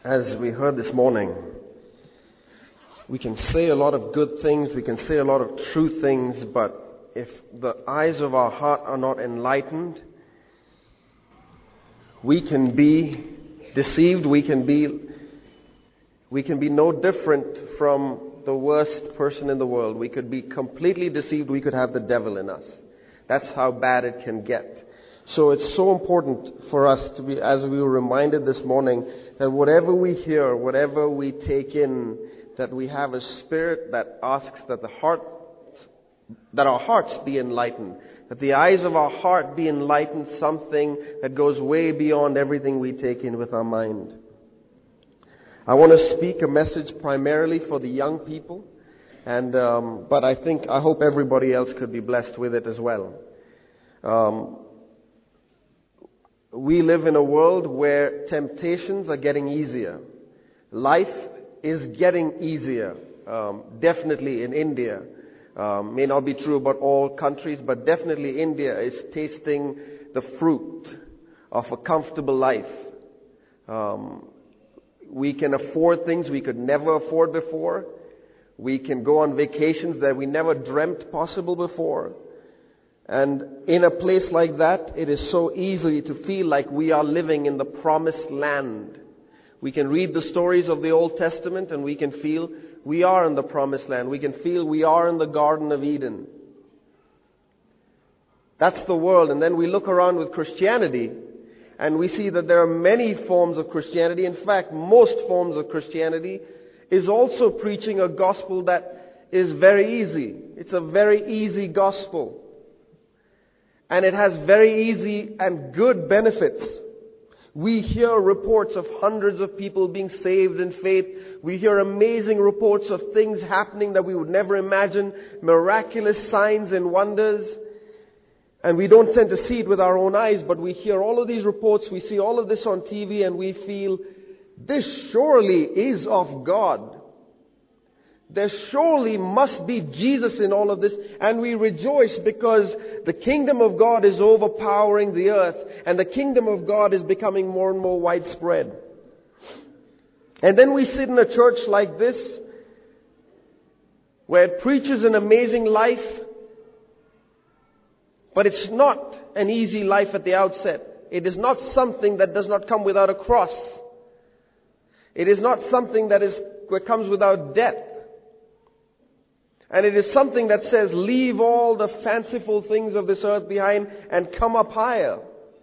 As we heard this morning, we can say a lot of good things, we can say a lot of true things, but if the eyes of our heart are not enlightened, we can be deceived, we can be no different from the worst person in the world. We could be completely deceived, we could have the devil in us. That's how bad it can get. So it's so important for us to be, as we were reminded this morning, that whatever we hear, whatever we take in, that we have a spirit that asks that our hearts be enlightened, that the eyes of our heart be enlightened, something that goes way beyond everything we take in with our mind. I want to speak a message primarily for the young people, but I hope everybody else could be blessed with it as well. We live in a world where temptations are getting easier. Life is getting easier. Definitely in India. May not be true about all countries, but definitely India is tasting the fruit of a comfortable life. We can afford things we could never afford before. We can go on vacations that we never dreamt possible before. And in a place like that, it is so easy to feel like we are living in the promised land. We can read the stories of the Old Testament and we can feel we are in the promised land. We can feel we are in the Garden of Eden. That's the world. And then we look around with Christianity and we see that there are many forms of Christianity. In fact, most forms of Christianity is also preaching a gospel that is very easy. It's a very easy gospel. And it has very easy and good benefits. We hear reports of hundreds of people being saved in faith. We hear amazing reports of things happening that we would never imagine. Miraculous signs and wonders. And we don't tend to see it with our own eyes, but we hear all of these reports. We see all of this on TV and we feel, this surely is of God. There surely must be Jesus in all of this. And we rejoice because the kingdom of God is overpowering the earth. And the kingdom of God is becoming more and more widespread. And then we sit in a church like this, where it preaches an amazing life. But it's not an easy life at the outset. It is not something that does not come without a cross. It is not something that comes without death. And it is something that says, leave all the fanciful things of this earth behind and come up higher.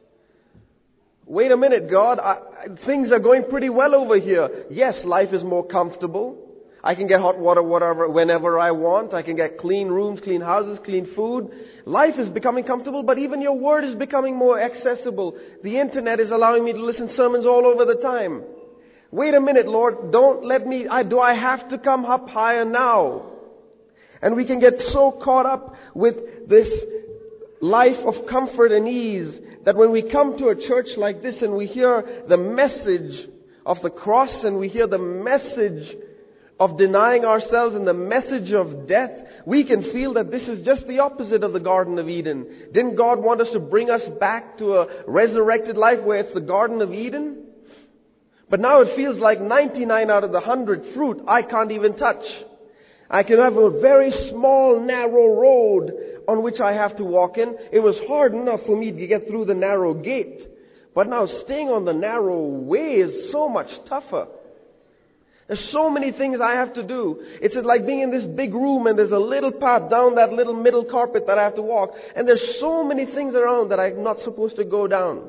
Wait a minute, God, things are going pretty well over here. Yes, life is more comfortable. I can get hot water whenever I want. I can get clean rooms, clean houses, clean food. Life is becoming comfortable, but even your word is becoming more accessible. The internet is allowing me to listen to sermons all over the time. Wait a minute, Lord, don't let me, do I have to come up higher now? And we can get so caught up with this life of comfort and ease that when we come to a church like this and we hear the message of the cross and we hear the message of denying ourselves and the message of death, we can feel that this is just the opposite of the Garden of Eden. Didn't God want us to bring us back to a resurrected life where it's the Garden of Eden? But now it feels like 99 out of the 100 fruit I can't even touch. I can have a very small, narrow road on which I have to walk in. It was hard enough for me to get through the narrow gate. But now staying on the narrow way is so much tougher. There's so many things I have to do. It's like being in this big room and there's a little path down that little middle carpet that I have to walk. And there's so many things around that I'm not supposed to go down.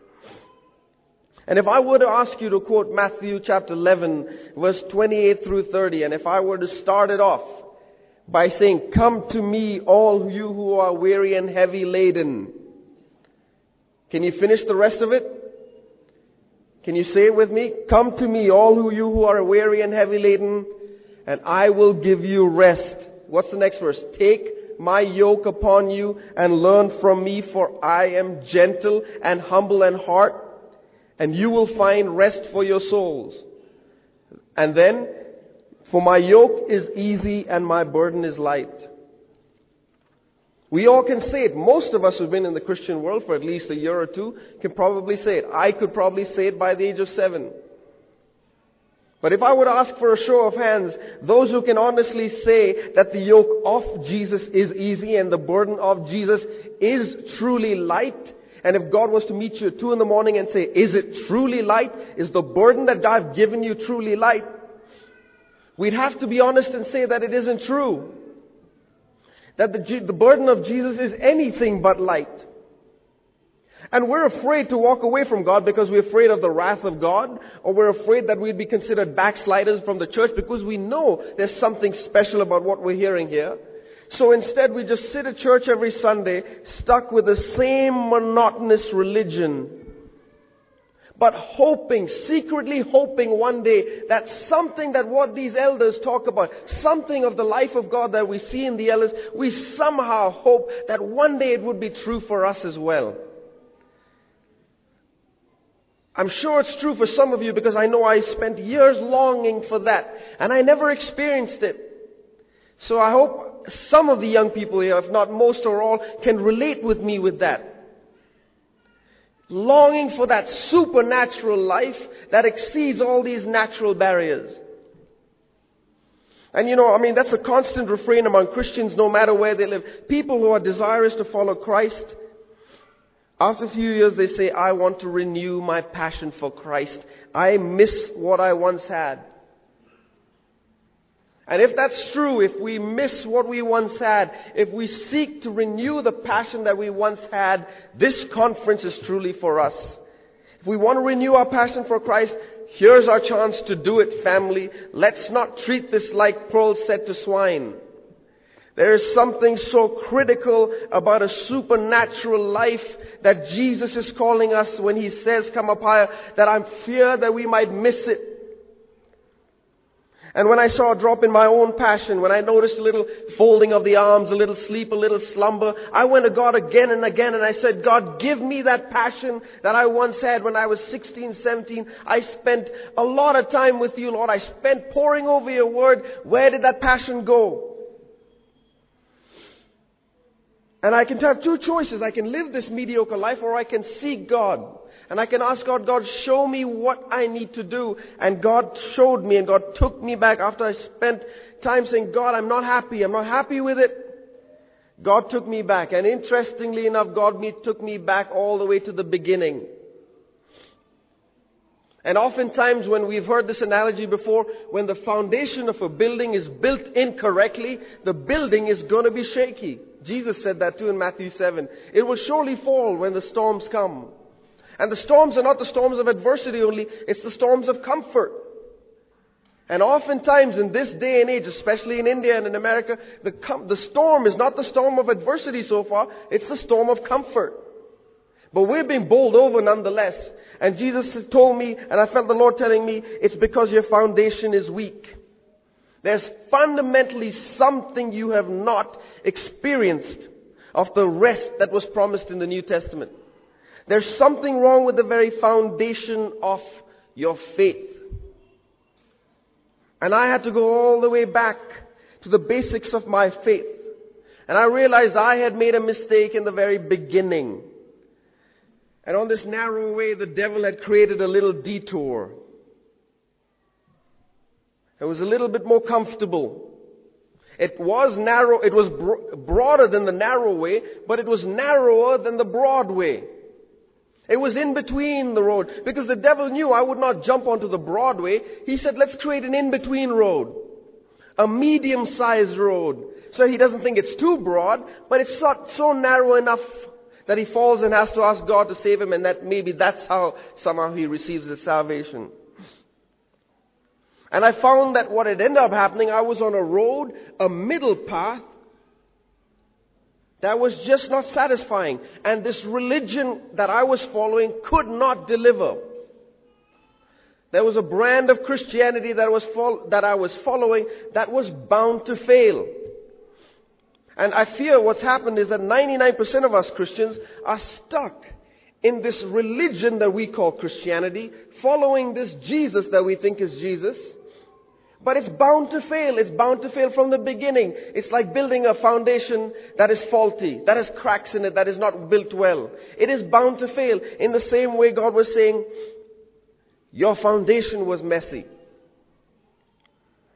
And if I were to ask you to quote Matthew chapter 11, verse 28 through 30, and if I were to start it off by saying, come to me, all you who are weary and heavy laden. Can you finish the rest of it? Can you say it with me? Come to me, all you who are weary and heavy laden, and I will give you rest. What's the next verse? Take my yoke upon you and learn from me, for I am gentle and humble in heart, and you will find rest for your souls. And then, for my yoke is easy and my burden is light. We all can say it. Most of us who've been in the Christian world for at least a year or two can probably say it. I could probably say it by the age of 7. But if I would ask for a show of hands, those who can honestly say that the yoke of Jesus is easy and the burden of Jesus is truly light, and if God was to meet you at 2 a.m. and say, is it truly light? Is the burden that I've given you truly light? We'd have to be honest and say that it isn't true. That the burden of Jesus is anything but light. And we're afraid to walk away from God because we're afraid of the wrath of God, or we're afraid that we'd be considered backsliders from the church because we know there's something special about what we're hearing here. So instead we just sit at church every Sunday, stuck with the same monotonous religion, but hoping, secretly hoping one day that something that what these elders talk about, something of the life of God that we see in the elders, we somehow hope that one day it would be true for us as well. I'm sure it's true for some of you because I know I spent years longing for that and I never experienced it. So I hope some of the young people here, if not most or all, can relate with me with that. Longing for that supernatural life that exceeds all these natural barriers. And that's a constant refrain among Christians no matter where they live. People who are desirous to follow Christ, after a few years they say, I want to renew my passion for Christ. I miss what I once had. And if that's true, if we miss what we once had, if we seek to renew the passion that we once had, this conference is truly for us. If we want to renew our passion for Christ, here's our chance to do it, family. Let's not treat this like pearls said to swine. There is something so critical about a supernatural life that Jesus is calling us when He says, come up higher, that I'm feared that we might miss it. And when I saw a drop in my own passion, when I noticed a little folding of the arms, a little sleep, a little slumber, I went to God again and again and I said, God, give me that passion that I once had when I was 16, 17. I spent a lot of time with you, Lord. I spent poring over your word. Where did that passion go? And I can have two choices. I can live this mediocre life or I can seek God. And I can ask God, God, show me what I need to do. And God showed me and God took me back after I spent time saying, God, I'm not happy. I'm not happy with it. God took me back. And interestingly enough, God took me back all the way to the beginning. And oftentimes when we've heard this analogy before, when the foundation of a building is built incorrectly, the building is going to be shaky. Jesus said that too in Matthew 7. It will surely fall when the storms come. And the storms are not the storms of adversity only, it's the storms of comfort. And oftentimes in this day and age, especially in India and in America, the storm is not the storm of adversity so far, it's the storm of comfort. But we're being bowled over nonetheless. And Jesus told me, and I felt the Lord telling me, it's because your foundation is weak. There's fundamentally something you have not experienced of the rest that was promised in the New Testament. There's something wrong with the very foundation of your faith. And I had to go all the way back to the basics of my faith. And I realized I had made a mistake in the very beginning. And on this narrow way, the devil had created a little detour. It was a little bit more comfortable. It was narrow, it was broader than the narrow way, but it was narrower than the broad way. It was in between the road. Because the devil knew I would not jump onto the broad way. He said, let's create an in-between road. A medium-sized road. So he doesn't think it's too broad, but it's not so narrow enough that he falls and has to ask God to save him, and that maybe that's how somehow he receives his salvation. And I found that what had ended up happening, I was on a road, a middle path, that was just not satisfying. And this religion that I was following could not deliver. There was a brand of Christianity that I was following that was bound to fail. And I fear what's happened is that 99% of us Christians are stuck in this religion that we call Christianity, following this Jesus that we think is Jesus. But it's bound to fail. It's bound to fail from the beginning. It's like building a foundation that is faulty, that has cracks in it, that is not built well. It is bound to fail. In the same way God was saying, your foundation was messy.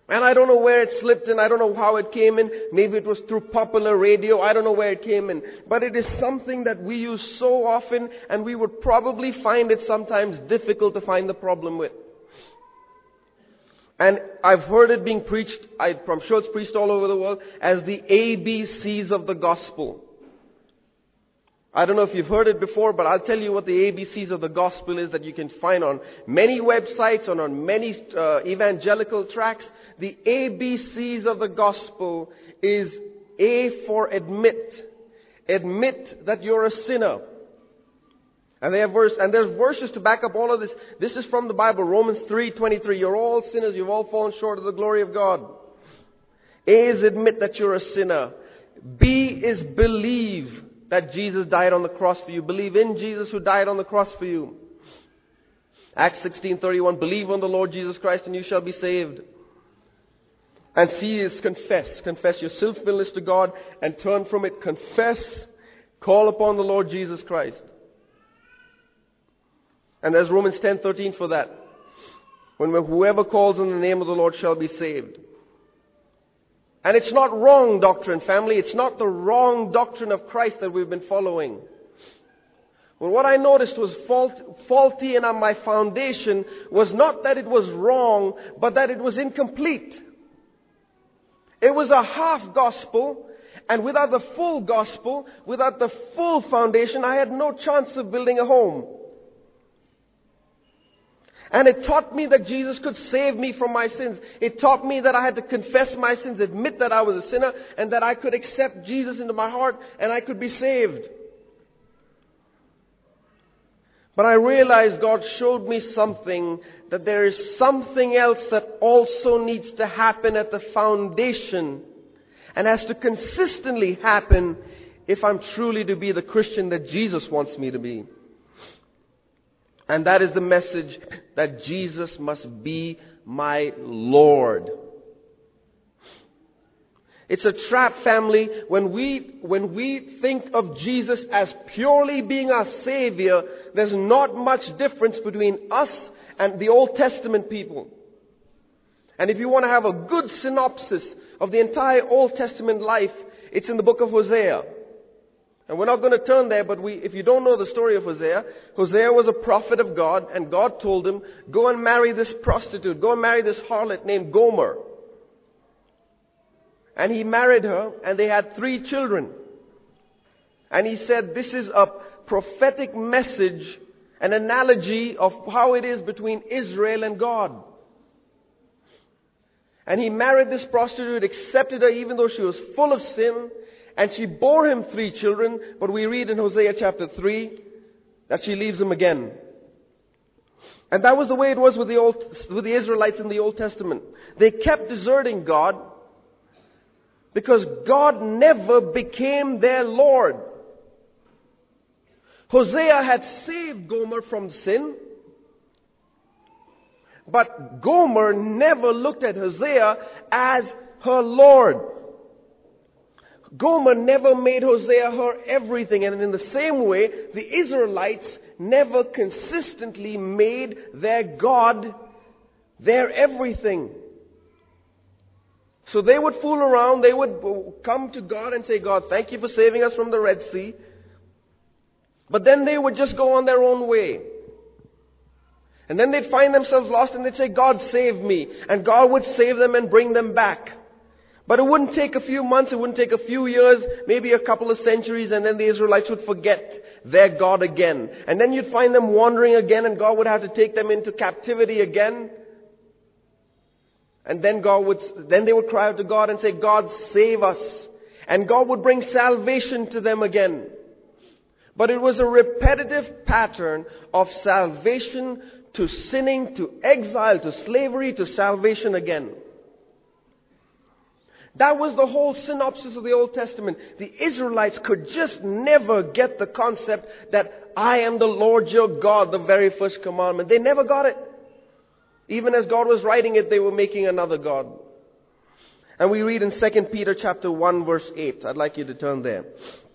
And I don't know where it slipped in. I don't know how it came in. Maybe it was through popular radio. I don't know where it came in. But it is something that we use so often, and we would probably find it sometimes difficult to find the problem with. And I've heard it being preached, I'm sure it's preached all over the world, as the ABCs of the gospel. I don't know if you've heard it before, but I'll tell you what the ABCs of the gospel is that you can find on many websites and on many evangelical tracts. The ABCs of the gospel is A for admit. Admit that you're a sinner. And there's verses to back up all of this. This is from the Bible, Romans 3:23. You're all sinners, you've all fallen short of the glory of God. A is admit that you're a sinner. B is believe that Jesus died on the cross for you. Believe in Jesus who died on the cross for you. Acts 16:31, believe on the Lord Jesus Christ and you shall be saved. And C is confess. Confess your sinfulness to God and turn from it. Confess. Call upon the Lord Jesus Christ. And there's Romans 10:13 for that. When whoever calls on the name of the Lord shall be saved. And it's not wrong doctrine, family. It's not the wrong doctrine of Christ that we've been following. Well, what I noticed was faulty in my foundation was not that it was wrong, but that it was incomplete. It was a half gospel, and without the full gospel, without the full foundation, I had no chance of building a home. And it taught me that Jesus could save me from my sins. It taught me that I had to confess my sins, admit that I was a sinner, and that I could accept Jesus into my heart and I could be saved. But I realized God showed me something, that there is something else that also needs to happen at the foundation and has to consistently happen if I'm truly to be the Christian that Jesus wants me to be. And that is the message that Jesus must be my Lord. It's a trap, family, when we think of Jesus as purely being our Savior. There's not much difference between us and the Old Testament people. And if you want to have a good synopsis of the entire Old Testament life, it's in the book of Hosea. And we're not going to turn there, but if you don't know the story of Hosea, Hosea was a prophet of God, and God told him, go and marry this prostitute, go and marry this harlot named Gomer. And he married her, and they had 3 children. And he said, this is a prophetic message, an analogy of how it is between Israel and God. And he married this prostitute, accepted her even though she was full of sin, and she bore him 3 children, but we read in Hosea chapter 3 that she leaves him again. And that was the way it was with the Israelites in the Old Testament. They kept deserting God because God never became their Lord. Hosea had saved Gomer from sin, but Gomer never looked at Hosea as her Lord. Gomer never made Hosea her everything. And in the same way, the Israelites never consistently made their God their everything. So they would fool around. They would come to God and say, God, thank you for saving us from the Red Sea. But then they would just go on their own way. And then they'd find themselves lost and they'd say, God, save me. And God would save them and bring them back. But it wouldn't take a few months, it wouldn't take a few years, maybe a couple of centuries, and then the Israelites would forget their God again. And then you'd find them wandering again, and God would have to take them into captivity again. And then they would cry out to God and say, God, save us. And God would bring salvation to them again. But it was a repetitive pattern of salvation to sinning, to exile, to slavery, to salvation again. That was the whole synopsis of the Old Testament. The Israelites could just never get the concept that I am the Lord your God, the very first commandment. They never got it. Even as God was writing it, they were making another God. And we read in 2 Peter chapter 1 verse 8. I'd like you to turn there.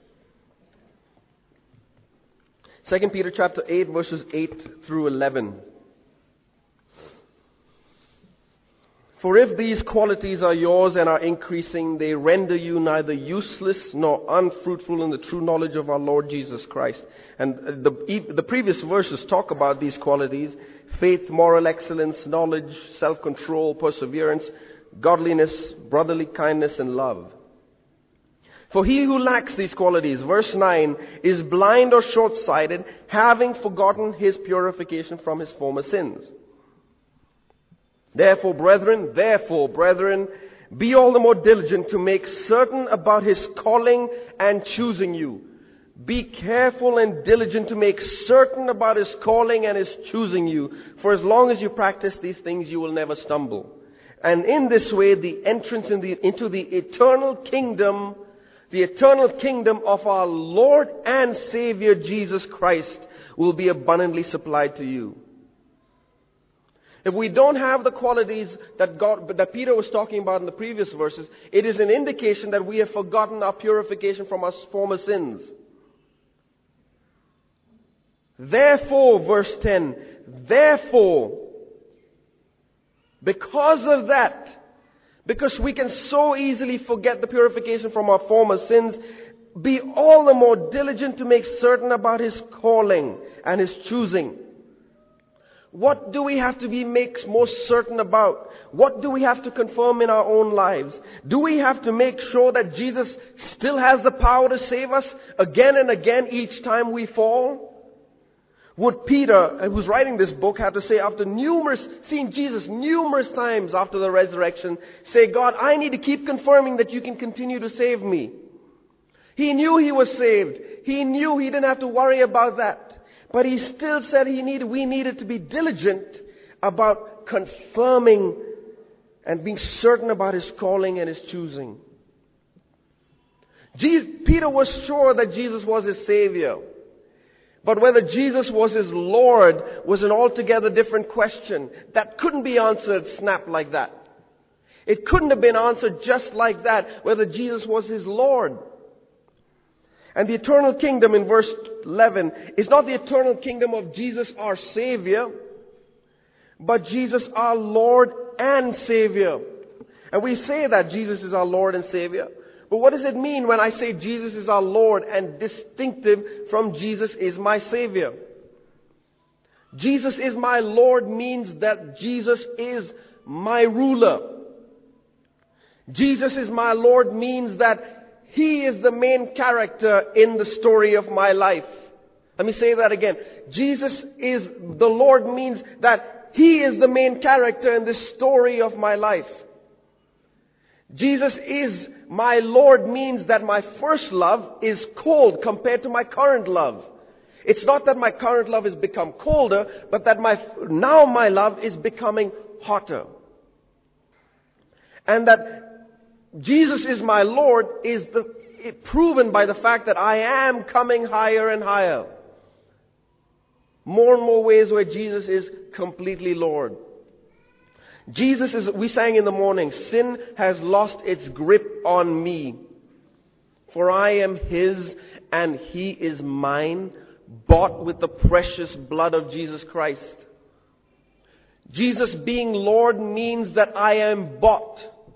2 Peter chapter 8 verses 8 through 11. For if these qualities are yours and are increasing, they render you neither useless nor unfruitful in the true knowledge of our Lord Jesus Christ. And the previous verses talk about these qualities: faith, moral excellence, knowledge, self-control, perseverance, godliness, brotherly kindness, and love. For he who lacks these qualities, verse 9, is blind or short-sighted, having forgotten his purification from his former sins. Therefore, brethren, be all the more diligent to make certain about his calling and choosing you. Be careful and diligent to make certain about his calling and his choosing you. For as long as you practice these things, you will never stumble. And in this way, the entrance into the eternal kingdom of our Lord and Savior Jesus Christ will be abundantly supplied to you. If we don't have the qualities that Peter was talking about in the previous verses, it is an indication that we have forgotten our purification from our former sins. Therefore, verse 10, because of that, because we can so easily forget the purification from our former sins, be all the more diligent to make certain about his calling and his choosing. What do we have to be most certain about? What do we have to confirm in our own lives? Do we have to make sure that Jesus still has the power to save us again and again each time we fall? Would Peter, who's writing this book, have to say, after seeing Jesus numerous times after the resurrection, say, God, I need to keep confirming that you can continue to save me. He knew he was saved. He knew he didn't have to worry about that. But he still said we needed to be diligent about confirming and being certain about his calling and his choosing. Peter was sure that Jesus was his Savior. But whether Jesus was his Lord was an altogether different question. That couldn't be answered snap like that. It couldn't have been answered just like that, whether Jesus was his Lord. And the eternal kingdom in verse 11 is not the eternal kingdom of Jesus our Savior, but Jesus our Lord and Savior. And we say that Jesus is our Lord and Savior. But what does it mean when I say Jesus is our Lord and distinctive from Jesus is my Savior? Jesus is my Lord means that Jesus is my ruler. Jesus is my Lord means that He is the main character in the story of my life. Let me say that again. Jesus is the Lord means that He is the main character in the story of my life. Jesus is my Lord means that my first love is cold compared to my current love. It's not that my current love has become colder, but that now my love is becoming hotter. And that Jesus is my Lord is proven by the fact that I am coming higher and higher. More and more ways where Jesus is completely Lord. We sang in the morning, sin has lost its grip on me. For I am His and He is mine, bought with the precious blood of Jesus Christ. Jesus being Lord means that I am bought.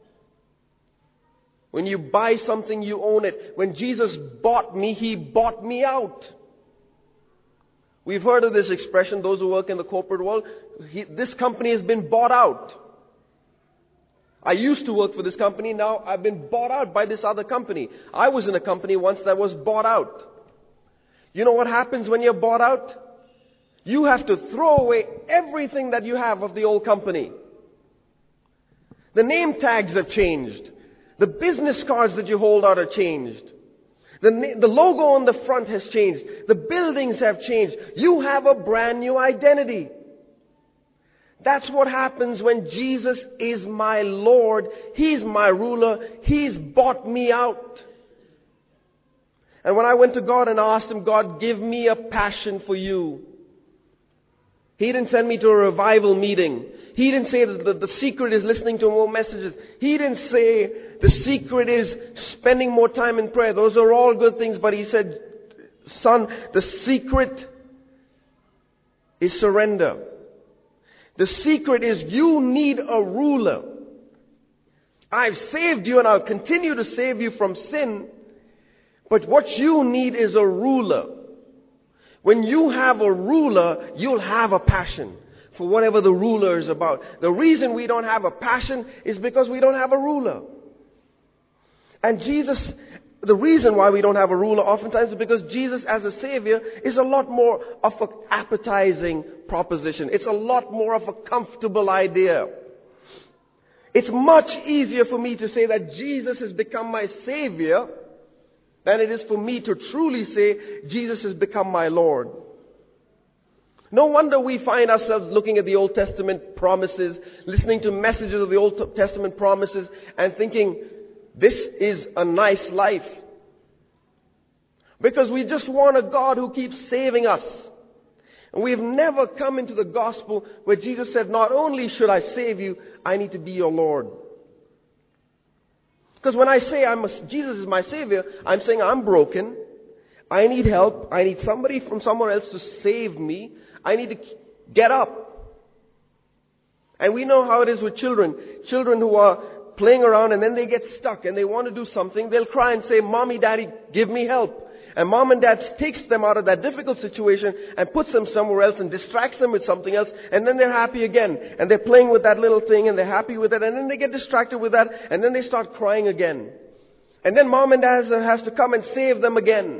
When you buy something, you own it. When Jesus bought me, He bought me out. We've heard of this expression, those who work in the corporate world. This company has been bought out. I used to work for this company, now I've been bought out by this other company. I was in a company once that was bought out. You know what happens when you're bought out? You have to throw away everything that you have of the old company. The name tags have changed. The business cards that you hold out are changed. The logo on the front has changed. The buildings have changed. You have a brand new identity. That's what happens when Jesus is my Lord. He's my ruler. He's bought me out. And when I went to God and asked Him, God, give me a passion for you. He didn't send me to a revival meeting. He didn't say that the secret is listening to more messages. He didn't say the secret is spending more time in prayer. Those are all good things. But He said, son, the secret is surrender. The secret is you need a ruler. I've saved you and I'll continue to save you from sin. But what you need is a ruler. When you have a ruler, you'll have a passion for whatever the ruler is about. The reason we don't have a passion is because we don't have a ruler. And Jesus, the reason why we don't have a ruler oftentimes is because Jesus as a Savior is a lot more of an appetizing proposition. It's a lot more of a comfortable idea. It's much easier for me to say that Jesus has become my Savior than it is for me to truly say Jesus has become my Lord. No wonder we find ourselves looking at the Old Testament promises, listening to messages of the Old Testament promises, and thinking, this is a nice life. Because we just want a God who keeps saving us. And we've never come into the gospel where Jesus said, not only should I save you, I need to be your Lord. Because when I say Jesus is my Savior, I'm saying I'm broken. I need help. I need somebody from somewhere else to save me. I need to get up. And we know how it is with children. Children who are playing around and then they get stuck and they want to do something. They'll cry and say, Mommy, Daddy, give me help. And mom and dad takes them out of that difficult situation and puts them somewhere else and distracts them with something else. And then they're happy again. And they're playing with that little thing and they're happy with it. And then they get distracted with that. And then they start crying again. And then mom and dad has to come and save them again.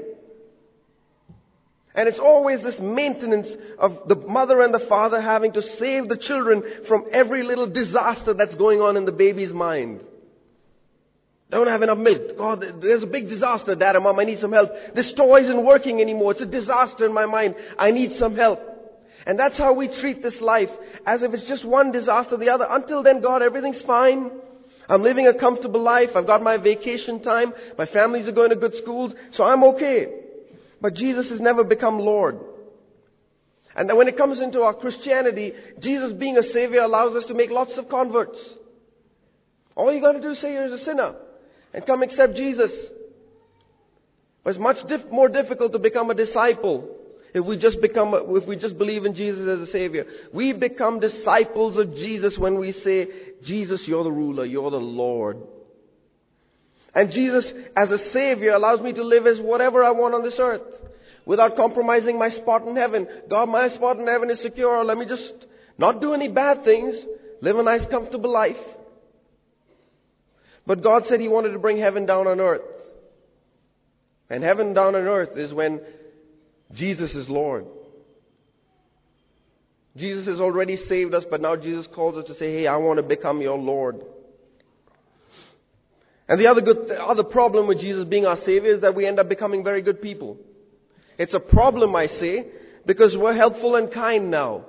And it's always this maintenance of the mother and the father having to save the children from every little disaster that's going on in the baby's mind. Don't have enough milk. God, there's a big disaster, Dad and Mom. I need some help. This toy isn't working anymore. It's a disaster in my mind. I need some help. And that's how we treat this life, as if it's just one disaster, the other. Until then, God, everything's fine. I'm living a comfortable life. I've got my vacation time. My families are going to good schools. So I'm okay. But Jesus has never become Lord. And then when it comes into our Christianity, Jesus being a Savior allows us to make lots of converts. All you got to do is say you're a sinner and come accept Jesus. But it's much more difficult to become a disciple if we just believe in Jesus as a Savior. We become disciples of Jesus when we say, Jesus, you're the ruler, you're the Lord. And Jesus as a Savior allows me to live as whatever I want on this earth without compromising my spot in heaven. God, my spot in heaven is secure. Let me just not do any bad things, live a nice comfortable life. But God said He wanted to bring heaven down on earth. And heaven down on earth is when Jesus is Lord. Jesus has already saved us, but now Jesus calls us to say, hey, I want to become your Lord. And the other problem with Jesus being our Savior is that we end up becoming very good people. It's a problem, I say, because we're helpful and kind now.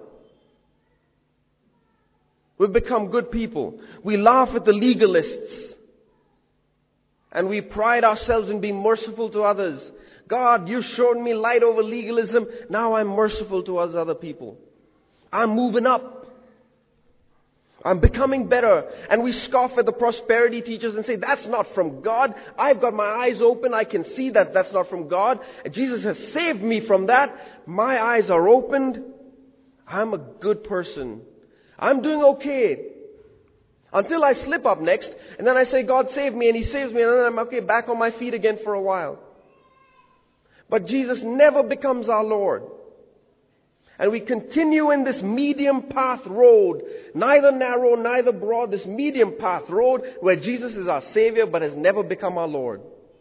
We've become good people. We laugh at the legalists. And we pride ourselves in being merciful to others. God, you've shown me light over legalism. Now I'm merciful towards other people. I'm moving up. I'm becoming better. And we scoff at the prosperity teachers and say, that's not from God. I've got my eyes open. I can see that that's not from God. Jesus has saved me from that. My eyes are opened. I'm a good person. I'm doing okay. Until I slip up next, and then I say, God save me, and He saves me, and then I'm okay, back on my feet again for a while. But Jesus never becomes our Lord. And we continue in this medium path road, neither narrow, neither broad, this medium path road where Jesus is our Savior, but has never become our Lord.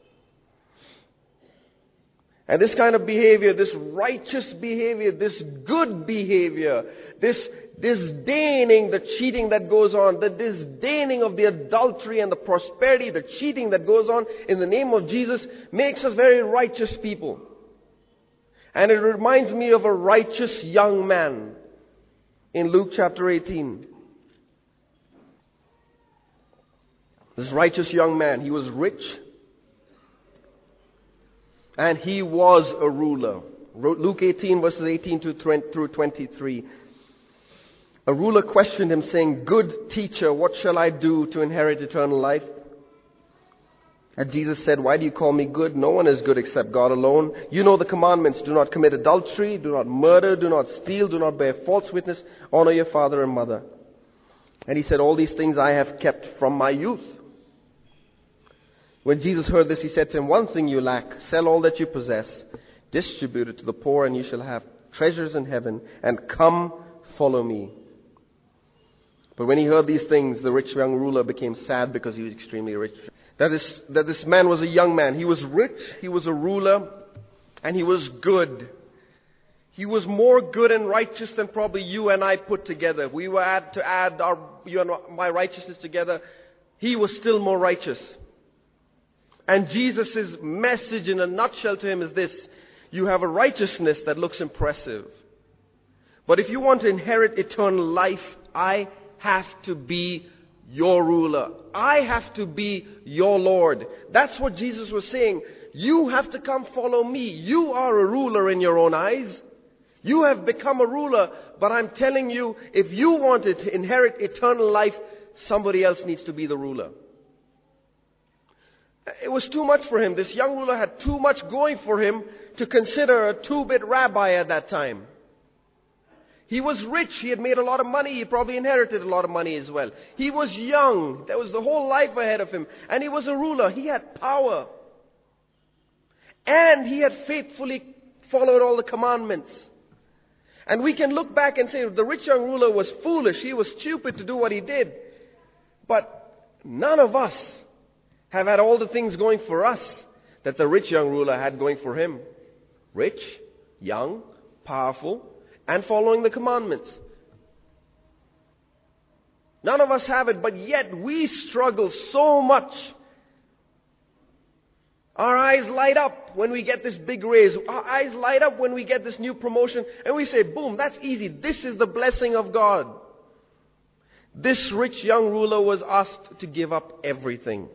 And this kind of behavior, this righteous behavior, this good behavior, this disdaining the cheating that goes on, the disdaining of the adultery and the prosperity, the cheating that goes on in the name of Jesus makes us very righteous people. And it reminds me of a righteous young man in Luke chapter 18. This righteous young man, he was rich. And he was a ruler. Luke 18 verses 18 through 23. A ruler questioned him saying, good teacher, what shall I do to inherit eternal life? And Jesus said, why do you call me good? No one is good except God alone. You know the commandments. Do not commit adultery. Do not murder. Do not steal. Do not bear false witness. Honor your father and mother. And he said, all these things I have kept from my youth. When Jesus heard this, he said to him, "One thing you lack, sell all that you possess, distribute it to the poor, and you shall have treasures in heaven, and come, follow me." But when he heard these things, the rich young ruler became sad because he was extremely rich. That this man was a young man. He was rich, he was a ruler, and he was good. He was more good and righteous than probably you and I put together. If we were to add you and my righteousness together, he was still more righteous. And Jesus' message in a nutshell to him is this: you have a righteousness that looks impressive. But if you want to inherit eternal life, I have to be your ruler. I have to be your Lord. That's what Jesus was saying. You have to come follow me. You are a ruler in your own eyes. You have become a ruler, but I'm telling you, if you want to inherit eternal life, somebody else needs to be the ruler. It was too much for him. This young ruler had too much going for him to consider a two-bit rabbi at that time. He was rich. He had made a lot of money. He probably inherited a lot of money as well. He was young. There was the whole life ahead of him. And he was a ruler. He had power. And he had faithfully followed all the commandments. And we can look back and say the rich young ruler was foolish. He was stupid to do what he did. But none of us have had all the things going for us that the rich young ruler had going for him. Rich, young, powerful, and following the commandments. None of us have it, but yet we struggle so much. Our eyes light up when we get this big raise. Our eyes light up when we get this new promotion. And we say, boom, that's easy. This is the blessing of God. This rich young ruler was asked to give up everything.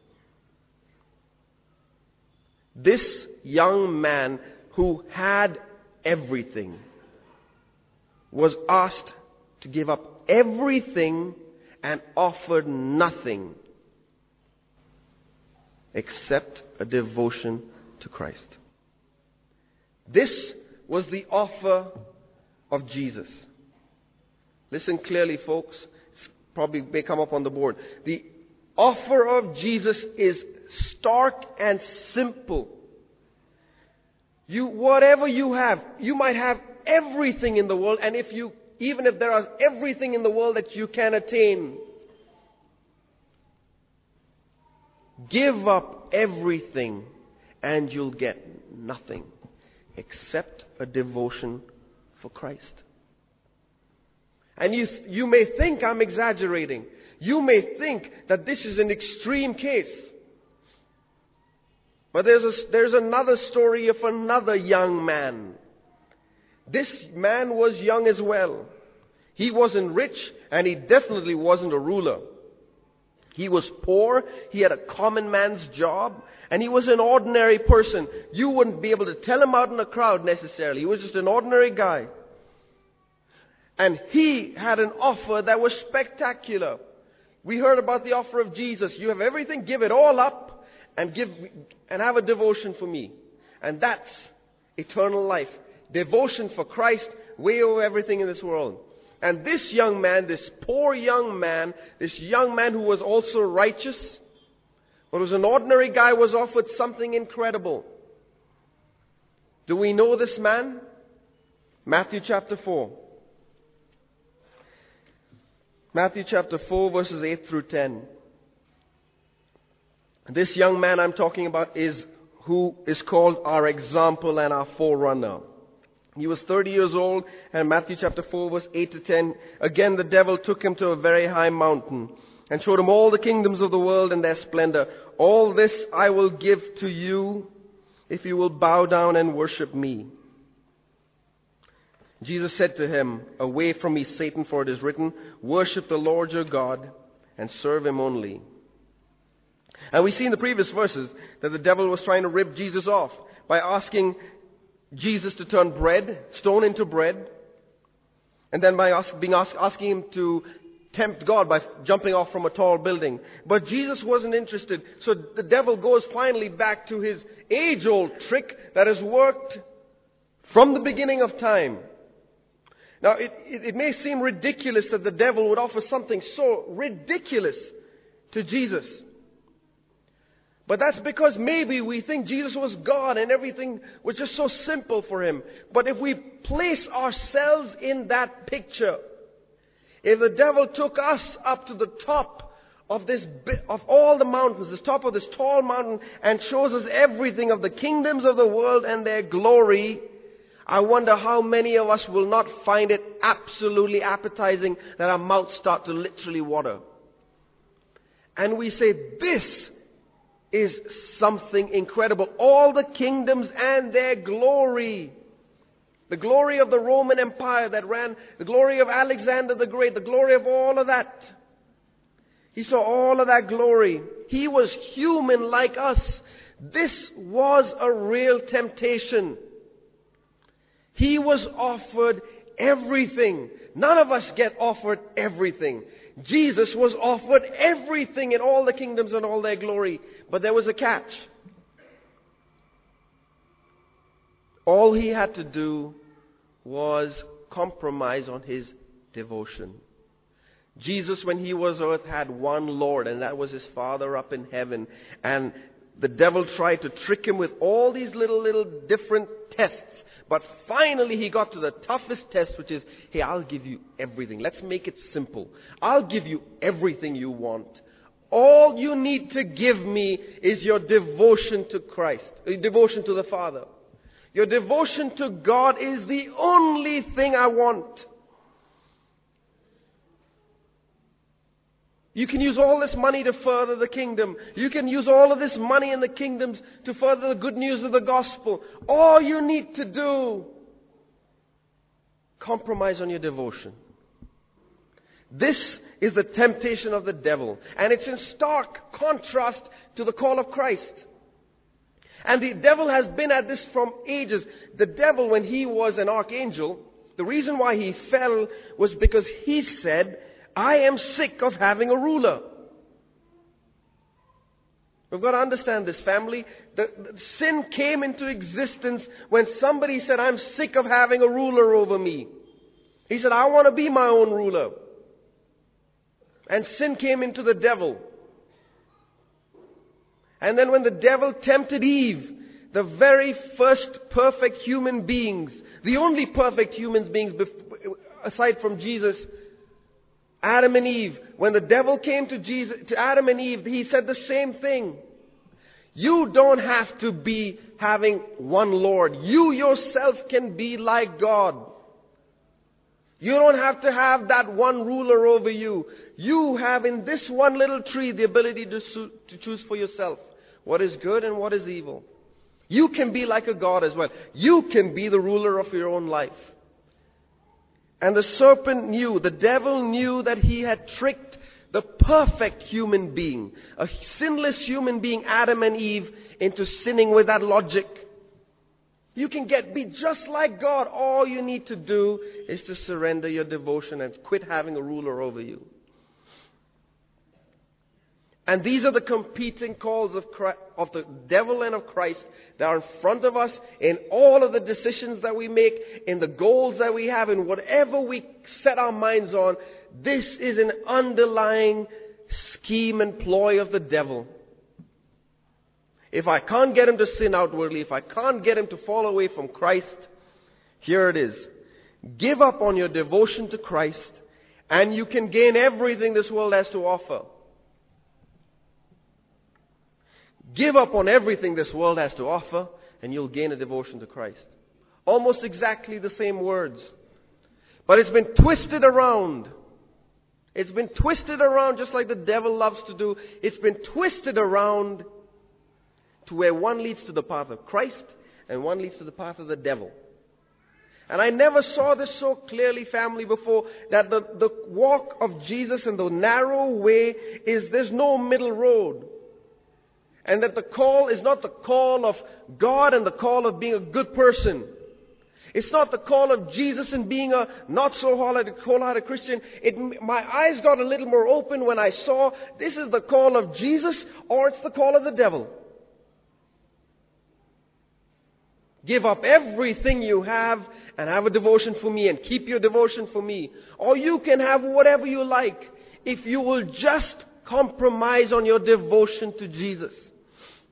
This young man who had everything was asked to give up everything and offered nothing except a devotion to Christ. This was the offer of Jesus. Listen clearly, folks. It's probably may come up on the board. The offer of Jesus is stark and simple. Whatever you have, you might have everything in the world, and even if there is everything in the world that you can attain, give up everything and you'll get nothing except a devotion for Christ. And you may think I'm exaggerating. You may think that this is an extreme case. But there's another story of another young man. This man was young as well. He wasn't rich, and he definitely wasn't a ruler. He was poor, he had a common man's job, and he was an ordinary person. You wouldn't be able to tell him out in a crowd necessarily. He was just an ordinary guy. And he had an offer that was spectacular. We heard about the offer of Jesus. You have everything, give it all up, and have a devotion for me. And that's eternal life. Devotion for Christ, way over everything in this world. And this young man, this poor young man, this young man who was also righteous, but was an ordinary guy, was offered something incredible. Do we know this man? Matthew chapter 4. Matthew chapter 4, verses 8 through 10. This young man I'm talking about is who is called our example and our forerunner. He was 30 years old, and Matthew chapter 4, verse 8 to 10, again the devil took him to a very high mountain and showed him all the kingdoms of the world and their splendor. All this I will give to you if you will bow down and worship me. Jesus said to him, "Away from me, Satan, for it is written, worship the Lord your God and serve him only." And we see in the previous verses that the devil was trying to rip Jesus off by asking Jesus to turn stone into bread, and then by asking him to tempt God by jumping off from a tall building. But Jesus wasn't interested. So the devil goes finally back to his age-old trick that has worked from the beginning of time. Now, it may seem ridiculous that the devil would offer something so ridiculous to Jesus. But that's because maybe we think Jesus was God and everything was just so simple for him. But if we place ourselves in that picture, if the devil took us up to the top of of all the mountains, the top of this tall mountain, and shows us everything of the kingdoms of the world and their glory, I wonder how many of us will not find it absolutely appetizing that our mouths start to literally water. And we say, this is something incredible. All the kingdoms and their glory. The glory of the Roman Empire that ran, the glory of Alexander the Great, the glory of all of that. He saw all of that glory. He was human like us. This was a real temptation. He was offered everything. None of us get offered everything. Jesus was offered everything in all the kingdoms and all their glory. But there was a catch. All he had to do was compromise on his devotion. Jesus, when he was on earth, had one Lord, and that was his Father up in heaven. And the devil tried to trick him with all these little different tests. But finally he got to the toughest test, which is, hey, I'll give you everything. Let's make it simple. I'll give you everything you want. All you need to give me is your devotion to Christ, your devotion to the Father. Your devotion to God is the only thing I want. You can use all this money to further the kingdom. You can use all of this money in the kingdoms to further the good news of the gospel. All you need to do, compromise on your devotion. This is the temptation of the devil. And it's in stark contrast to the call of Christ. And the devil has been at this from ages. The devil, when he was an archangel, the reason why he fell was because he said, I am sick of having a ruler. We've got to understand this, family. The sin came into existence when somebody said, I'm sick of having a ruler over me. He said, I want to be my own ruler. And sin came into the devil. And then when the devil tempted Eve, the very first perfect human beings, the only perfect human beings aside from Jesus, Adam and Eve, when the devil came to Adam and Eve, he said the same thing. You don't have to be having one Lord. You yourself can be like God. You don't have to have that one ruler over you. You have in this one little tree the ability to choose for yourself what is good and what is evil. You can be like a God as well. You can be the ruler of your own life. And the serpent knew, the devil knew that he had tricked the perfect human being, a sinless human being, Adam and Eve, into sinning with that logic. You can be just like God. All you need to do is to surrender your devotion and quit having a ruler over you. And these are the competing calls of the devil and of Christ that are in front of us in all of the decisions that we make, in the goals that we have, in whatever we set our minds on. This is an underlying scheme and ploy of the devil. If I can't get him to sin outwardly, if I can't get him to fall away from Christ, here it is. Give up on your devotion to Christ, and you can gain everything this world has to offer. Give up on everything this world has to offer, and you'll gain a devotion to Christ. Almost exactly the same words. But it's been twisted around. It's been twisted around just like the devil loves to do. It's been twisted around to where one leads to the path of Christ and one leads to the path of the devil. And I never saw this so clearly, family, before, that the walk of Jesus and the narrow way is there's no middle road. And that the call is not the call of God and the call of being a good person. It's not the call of Jesus and being a not so wholehearted Christian. My eyes got a little more open when I saw this is the call of Jesus or it's the call of the devil. Give up everything you have and have a devotion for me and keep your devotion for me. Or you can have whatever you like if you will just compromise on your devotion to Jesus.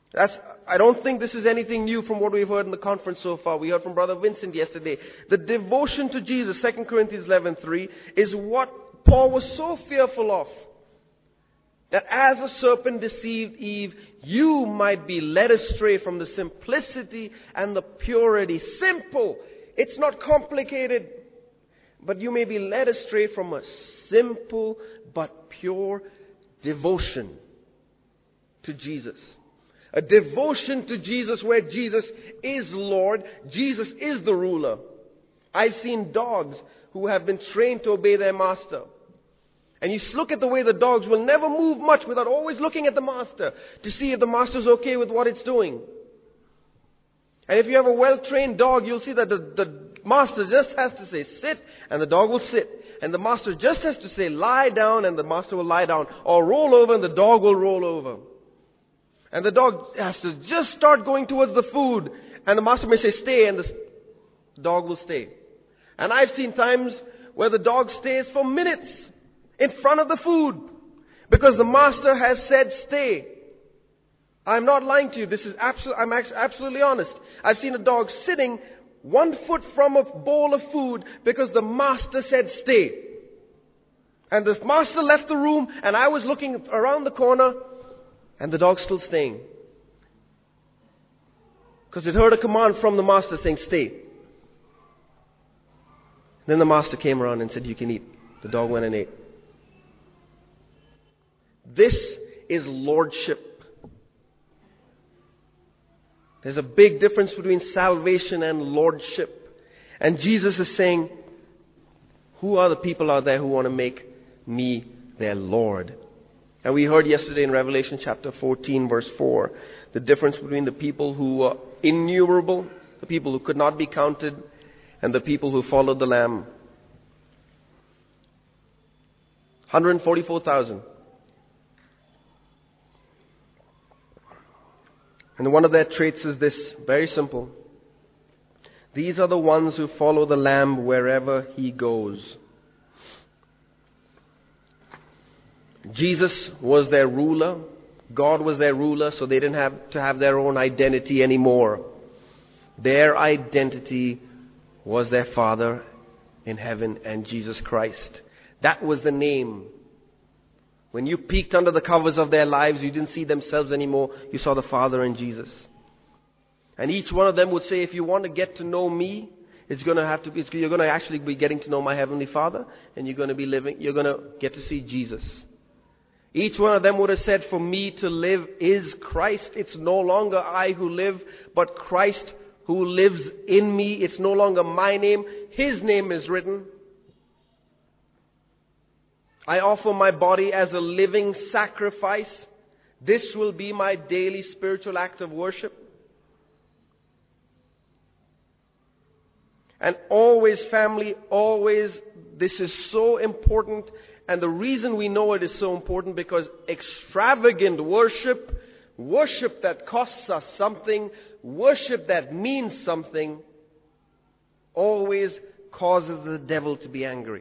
I don't think this is anything new from what we've heard in the conference so far. We heard from Brother Vincent yesterday. The devotion to Jesus, 2 Corinthians 11:3, is what Paul was so fearful of. That as the serpent deceived Eve, you might be led astray from the simplicity and the purity. Simple. It's not complicated. But you may be led astray from a simple but pure devotion to Jesus. A devotion to Jesus where Jesus is Lord. Jesus is the ruler. I've seen dogs who have been trained to obey their master. And you look at the way the dogs will never move much without always looking at the master to see if the master's okay with what it's doing. And if you have a well-trained dog, you'll see that the master just has to say sit, and the dog will sit. And the master just has to say lie down, and the master will lie down. Or roll over, and the dog will roll over. And the dog has to just start going towards the food, and the master may say stay, and the dog will stay. And I've seen times where the dog stays for minutes in front of the food because the master has said stay. I'm not lying to you. I'm absolutely honest. I've seen a dog sitting 1 foot from a bowl of food because the master said stay. And the master left the room, and I was looking around the corner, and the dog's still staying. Because it heard a command from the master saying stay. Then the master came around and said you can eat. The dog went and ate. This is lordship. There's a big difference between salvation and lordship. And Jesus is saying, who are the people out there who want to make me their Lord? And we heard yesterday in Revelation chapter 14 verse 4, the difference between the people who were innumerable, the people who could not be counted, and the people who followed the Lamb. 144,000. And one of their traits is this, very simple. These are the ones who follow the Lamb wherever He goes. Jesus was their ruler. God was their ruler, so they didn't have to have their own identity anymore. Their identity was their Father in heaven and Jesus Christ. That was the name. When you peeked under the covers of their lives, you didn't see themselves anymore. You saw the Father and Jesus. And each one of them would say, if you want to get to know me, you're going to actually be getting to know my Heavenly Father, and you're going to get to see Jesus. Each one of them would have said, for me to live is Christ. It's no longer I who live, but Christ who lives in me. It's no longer my name. His name is written. I offer my body as a living sacrifice. This will be my daily spiritual act of worship. And always, family, always, this is so important. And the reason we know it is so important because extravagant worship, worship that costs us something, worship that means something, always causes the devil to be angry.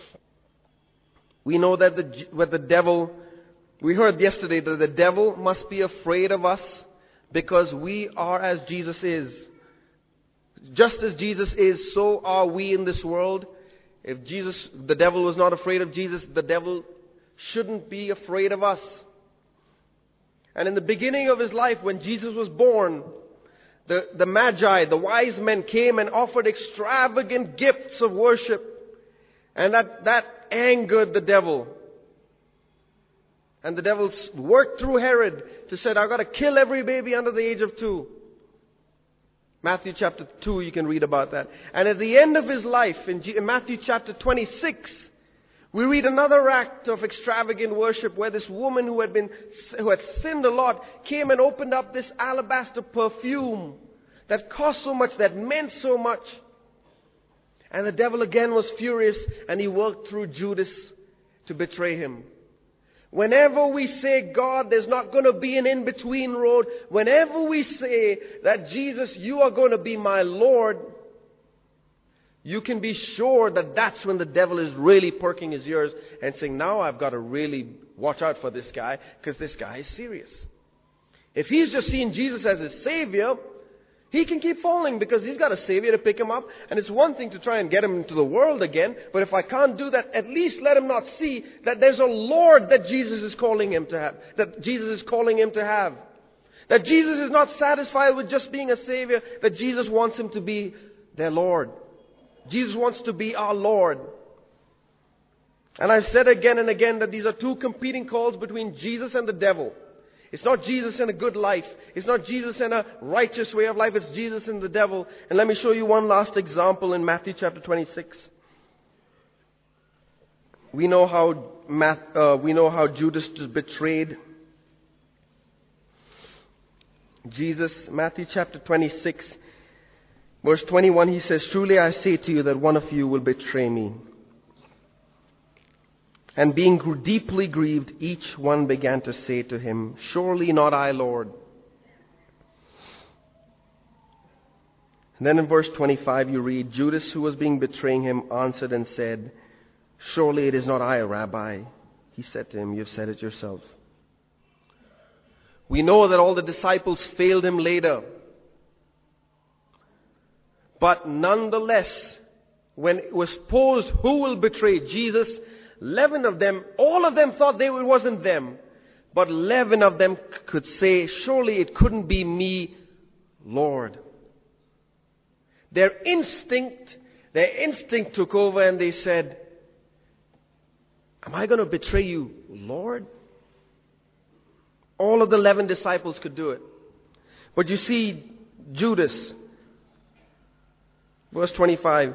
We know that the devil, we heard yesterday that the devil must be afraid of us because we are as Jesus is. Just as Jesus is, so are we in this world. If the devil was not afraid of Jesus, the devil shouldn't be afraid of us. And in the beginning of His life, when Jesus was born, the Magi, the wise men came and offered extravagant gifts of worship. And that angered the devil. And the devil worked through Herod to say, I've got to kill every baby under the age of 2. Matthew chapter 2, you can read about that. And at the end of His life, in Matthew chapter 26, we read another act of extravagant worship where this woman who had sinned a lot came and opened up this alabaster perfume that cost so much, that meant so much. And the devil again was furious, and he worked through Judas to betray Him. Whenever we say, God, there's not going to be an in-between road. Whenever we say that, Jesus, you are going to be my Lord, you can be sure that that's when the devil is really perking his ears and saying, now I've got to really watch out for this guy because this guy is serious. If he's just seen Jesus as his Savior, he can keep falling because he's got a Savior to pick him up. And it's one thing to try and get him into the world again. But if I can't do that, at least let him not see that there's a Lord that Jesus is calling him to have. That Jesus is calling him to have. That Jesus is not satisfied with just being a Savior. That Jesus wants him to be their Lord. Jesus wants to be our Lord. And I've said again and again that these are two competing calls between Jesus and the devil. It's not Jesus and a good life. It's not Jesus and a righteous way of life. It's Jesus and the devil. And let me show you one last example in Matthew chapter 26. We know how Judas was betrayed Jesus. Matthew chapter 26, verse 21, he says, "Truly I say to you that one of you will betray me." And being deeply grieved, each one began to say to him, "Surely not I, Lord." And then in verse 25 you read, Judas, who was betraying him, answered and said, "Surely it is not I, Rabbi." He said to him, "You have said it yourself." We know that all the disciples failed him later. But nonetheless, when it was posed who will betray Jesus, 11 of them, all of them thought it wasn't them. But 11 of them could say, "Surely it couldn't be me, Lord." Their instinct took over and they said, "Am I going to betray you, Lord?" All of the 11 disciples could do it. But you see, Judas, verse 25,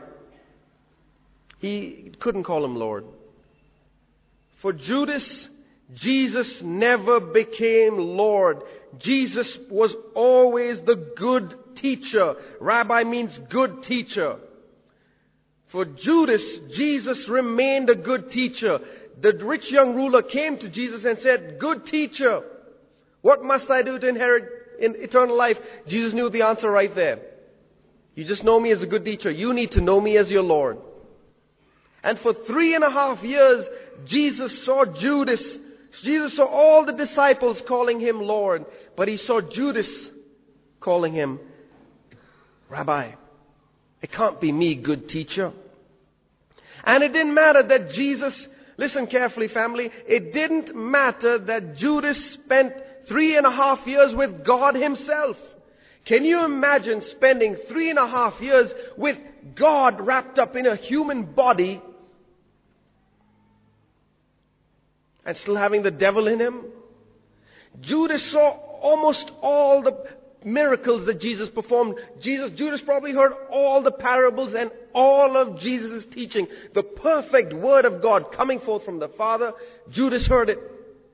he couldn't call him Lord. For Judas, Jesus never became Lord. Jesus was always the good teacher. Rabbi means good teacher. For Judas, Jesus remained a good teacher. The rich young ruler came to Jesus and said, "Good teacher, what must I do to inherit eternal life?" Jesus knew the answer right there. "You just know me as a good teacher. You need to know me as your Lord." And for 3.5 years, Jesus saw Judas. Jesus saw all the disciples calling him Lord. But he saw Judas calling him Rabbi. It can't be me, good teacher. And it didn't matter that Jesus, listen carefully family, it didn't matter that Judas spent 3.5 years with God himself. Can you imagine spending 3.5 years with God wrapped up in a human body and still having the devil in him? Judas saw almost all the miracles that Jesus performed. Judas probably heard all the parables and all of Jesus' teaching. The perfect word of God coming forth from the Father. Judas heard it.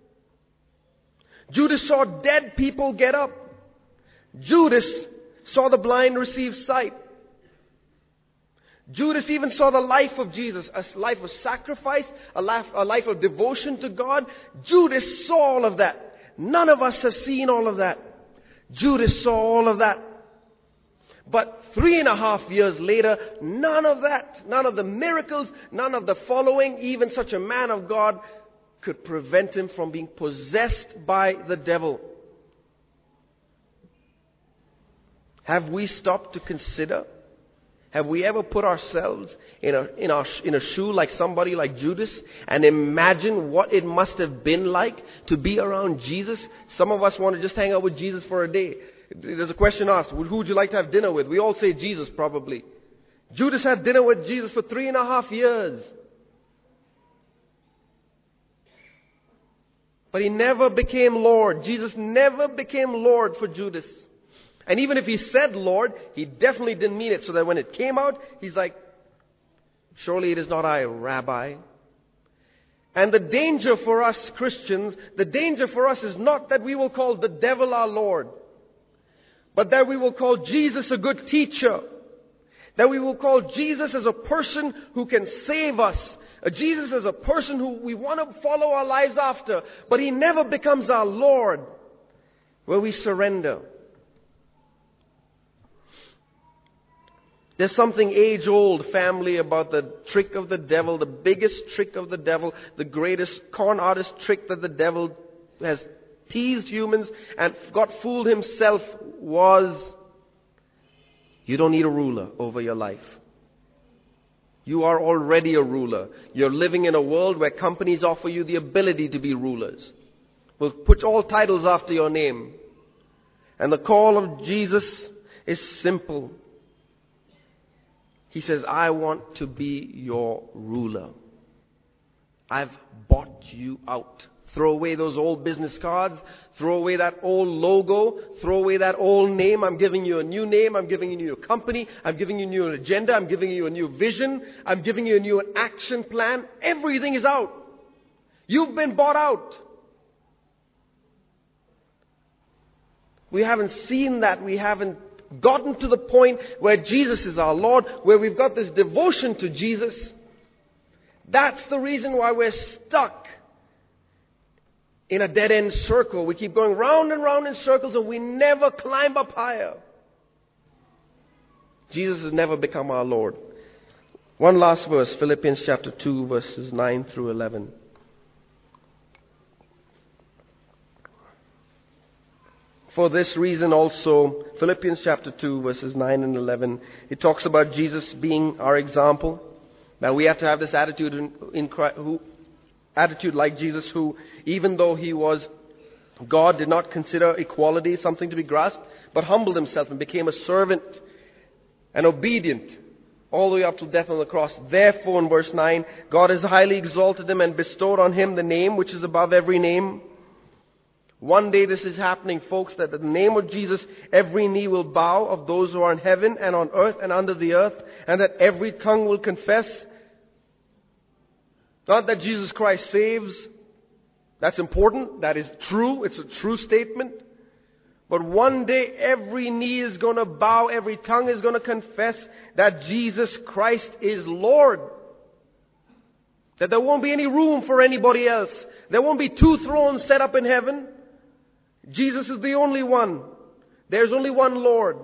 Judas saw dead people get up. Judas saw the blind receive sight. Judas even saw the life of Jesus, a life of sacrifice, a life of devotion to God. Judas saw all of that. None of us have seen all of that. Judas saw all of that. But 3.5 years later, none of that, none of the miracles, none of the following, even such a man of God, could prevent him from being possessed by the devil. Have we stopped to consider? Have we ever put ourselves in a shoe like somebody like Judas and imagine what it must have been like to be around Jesus? Some of us want to just hang out with Jesus for a day. There's a question asked, who would you like to have dinner with? We all say Jesus probably. Judas had dinner with Jesus for 3.5 years. But he never became Lord. Jesus never became Lord for Judas. And even if he said Lord, he definitely didn't mean it. So that when it came out, he's like, "Surely it is not I, Rabbi." And the danger for us Christians, the danger for us is not that we will call the devil our Lord, but that we will call Jesus a good teacher. That we will call Jesus as a person who can save us. Jesus as a person who we want to follow our lives after. But he never becomes our Lord where we surrender. There's something age-old, family, about the trick of the devil, the biggest trick of the devil, the greatest con artist trick that the devil has teased humans and got fooled himself was, you don't need a ruler over your life. You are already a ruler. You're living in a world where companies offer you the ability to be rulers. We'll put all titles after your name. And the call of Jesus is simple. He says, I want to be your ruler. I've bought you out. Throw away those old business cards. Throw away that old logo. Throw away that old name. I'm giving you a new name. I'm giving you a new company. I'm giving you a new agenda. I'm giving you a new vision. I'm giving you a new action plan. Everything is out. You've been bought out. We haven't seen that. We haven't gotten to the point where Jesus is our Lord, where we've got this devotion to Jesus. That's the reason why we're stuck in a dead-end circle. We keep going round and round in circles and we never climb up higher. Jesus has never become our Lord. One last verse, Philippians chapter 2, verses 9 through 11. For this reason also, Philippians chapter 2, verses 9 and 11, it talks about Jesus being our example. Now we have to have this attitude attitude like Jesus, who, even though he was God, did not consider equality something to be grasped, but humbled himself and became a servant and obedient all the way up to death on the cross. Therefore, in verse 9, God has highly exalted him and bestowed on him the name which is above every name. One day this is happening, folks, that at the name of Jesus, every knee will bow of those who are in heaven and on earth and under the earth, and that every tongue will confess. Not that Jesus Christ saves. That's important. That is true. It's a true statement. But one day every knee is going to bow, every tongue is going to confess that Jesus Christ is Lord. That there won't be any room for anybody else. There won't be two thrones set up in heaven. Jesus is the only one. There's only one Lord.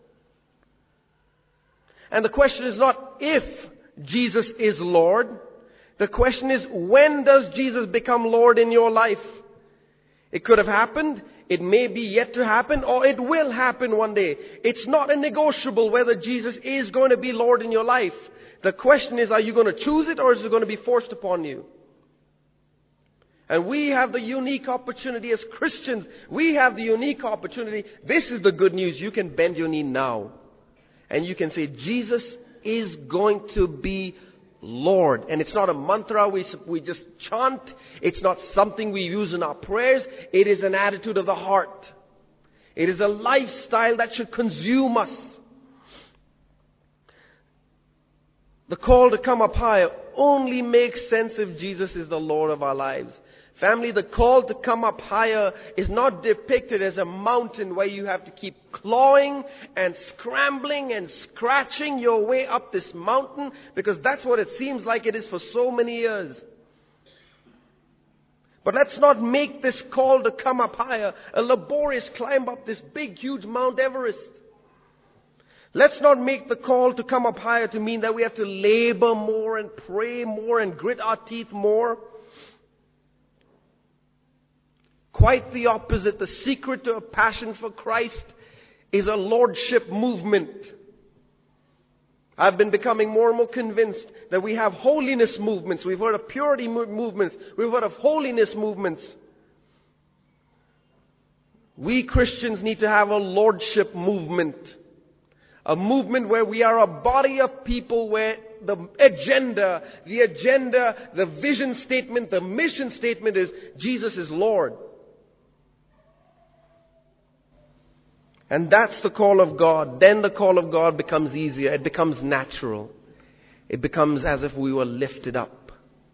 And the question is not if Jesus is Lord. The question is, when does Jesus become Lord in your life? It could have happened. It may be yet to happen, or it will happen one day. It's not a negotiable whether Jesus is going to be Lord in your life. The question is, are you going to choose it, or is it going to be forced upon you? And we have the unique opportunity as Christians. We have the unique opportunity. This is the good news. You can bend your knee now. And you can say, Jesus is going to be Lord. And it's not a mantra we just chant. It's not something we use in our prayers. It is an attitude of the heart. It is a lifestyle that should consume us. The call to come up higher only makes sense if Jesus is the Lord of our lives. Family, the call to come up higher is not depicted as a mountain where you have to keep clawing and scrambling and scratching your way up this mountain, because that's what it seems like it is for so many years. But let's not make this call to come up higher a laborious climb up this big, huge Mount Everest. Let's not make the call to come up higher to mean that we have to labor more and pray more and grit our teeth more. Quite the opposite. The secret to a passion for Christ is a lordship movement. I've been becoming more and more convinced that we have holiness movements. We've heard of purity movements. We've heard of holiness movements. We Christians need to have a lordship movement. A movement where we are a body of people where the agenda, the vision statement, the mission statement is Jesus is Lord. And that's the call of God. Then the call of God becomes easier. It becomes natural. It becomes as if we were lifted up.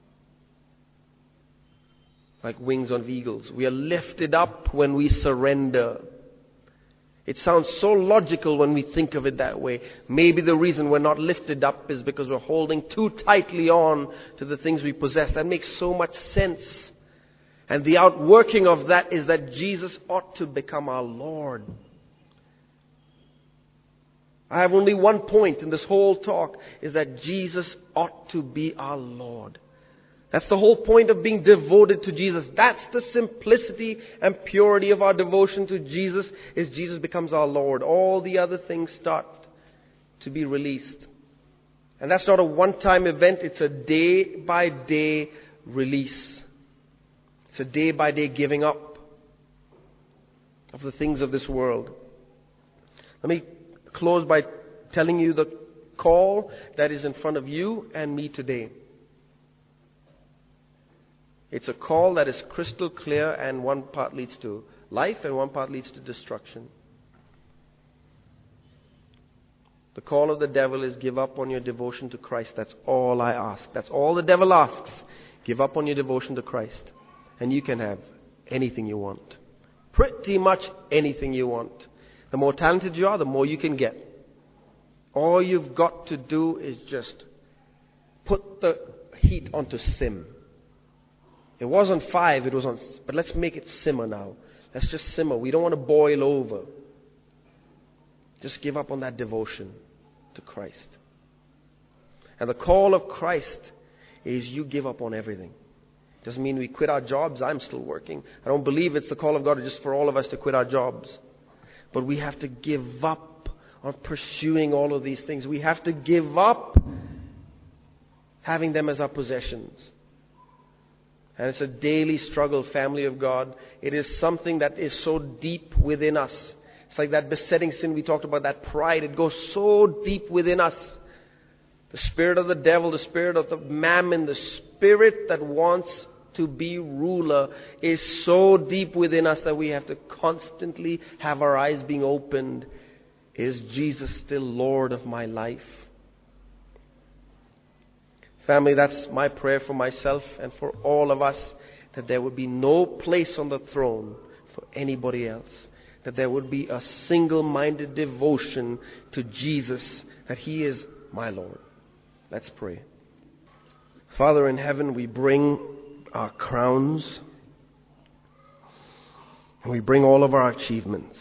Like wings of eagles. We are lifted up when we surrender. It sounds so logical when we think of it that way. Maybe the reason we're not lifted up is because we're holding too tightly on to the things we possess. That makes so much sense. And the outworking of that is that Jesus ought to become our Lord. I have only one point in this whole talk, is that Jesus ought to be our Lord. That's the whole point of being devoted to Jesus. That's the simplicity and purity of our devotion to Jesus, is Jesus becomes our Lord. All the other things start to be released. And that's not a one-time event. It's a day-by-day release. It's a day-by-day giving up of the things of this world. Let me close by telling you the call that is in front of you and me today. It's a call that is crystal clear, and one part leads to life and one part leads to destruction. The call of the devil is give up on your devotion to Christ. That's all I ask. That's all the devil asks. Give up on your devotion to Christ. And you can have anything you want. Pretty much anything you want. The more talented you are, the more you can get. All you've got to do is just put the heat onto sim. It was on 5, it was on, but let's make it simmer now. Let's just simmer. We don't want to boil over. Just give up on that devotion to Christ. And the call of Christ is you give up on everything. Doesn't mean we quit our jobs. I'm still working. I don't believe it's the call of God just for all of us to quit our jobs. But we have to give up on pursuing all of these things. We have to give up having them as our possessions. And it's a daily struggle, family of God. It is something that is so deep within us. It's like that besetting sin we talked about, that pride. It goes so deep within us. The spirit of the devil, the spirit of the mammon, the spirit that wants to be ruler is so deep within us that we have to constantly have our eyes being opened. Is Jesus still Lord of my life? Family, that's my prayer for myself and for all of us, that there would be no place on the throne for anybody else. That there would be a single-minded devotion to Jesus, that He is my Lord. Let's pray. Father in heaven, we bring our crowns and we bring all of our achievements.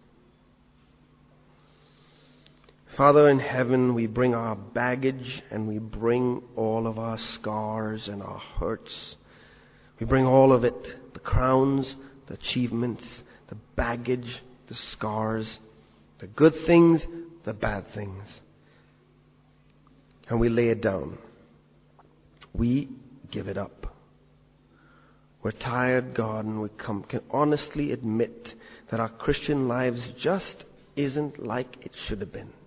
Father in heaven, we bring our baggage and we bring all of our scars and our hurts. We bring all of it, the crowns, the achievements, the baggage, the scars, the good things, the bad things. And we lay it down. We give it up. We're tired, God, and we can honestly admit that our Christian lives just isn't like it should have been.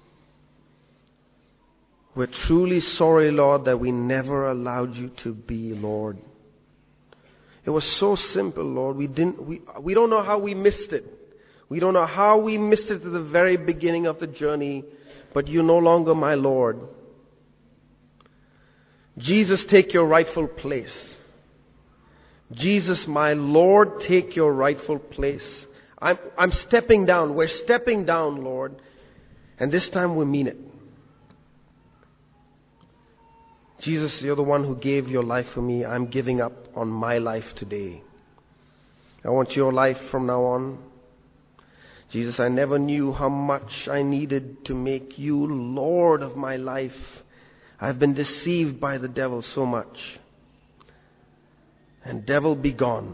We're truly sorry, Lord, that we never allowed you to be Lord. It was so simple, Lord. We don't know how we missed it. We don't know how we missed it at the very beginning of the journey, but you're no longer my Lord. Jesus, take your rightful place. Jesus, my Lord, take your rightful place. I'm stepping down. We're stepping down, Lord. And this time we mean it. Jesus, you're the one who gave your life for me. I'm giving up on my life today. I want your life from now on. Jesus, I never knew how much I needed to make you Lord of my life. I've been deceived by the devil so much. And devil, be gone.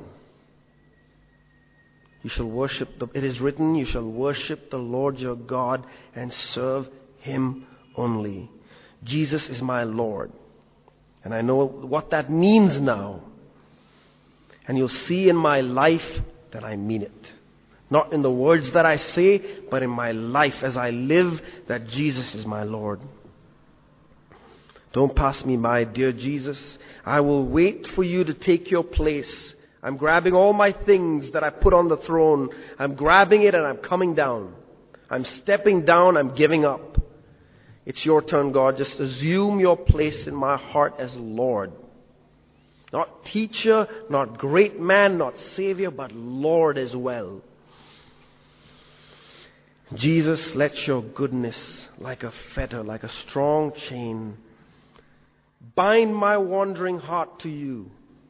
You shall worship, it is written, you shall worship the Lord your God and serve Him only. Jesus is my Lord. And I know what that means now. And you'll see in my life that I mean it. Not in the words that I say, but in my life as I live, that Jesus is my Lord. Don't pass me by, dear Jesus. I will wait for you to take your place. I'm grabbing all my things that I put on the throne. I'm grabbing it and I'm coming down. I'm stepping down. I'm giving up. It's your turn, God. Just assume your place in my heart as Lord. Not teacher, not great man, not savior, but Lord as well. Jesus, let your goodness, like a fetter, like a strong chain, bind my wandering heart to you.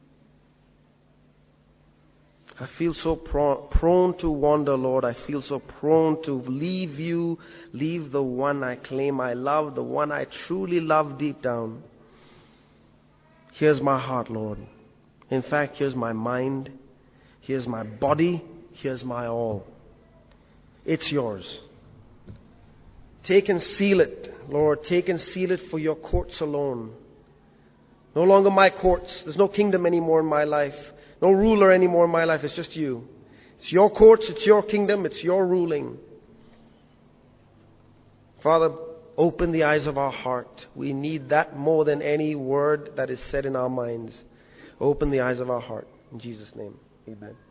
I feel so prone to wander, Lord. I feel so prone to leave you, leave the one I claim I love, the one I truly love deep down. Here's my heart, Lord. In fact, here's my mind. Here's my body. Here's my all. It's yours. Take and seal it, Lord. Take and seal it for your courts alone. No longer my courts. There's no kingdom anymore in my life. No ruler anymore in my life. It's just you. It's your courts. It's your kingdom. It's your ruling. Father, open the eyes of our heart. We need that more than any word that is said in our minds. Open the eyes of our heart. In Jesus' name, amen.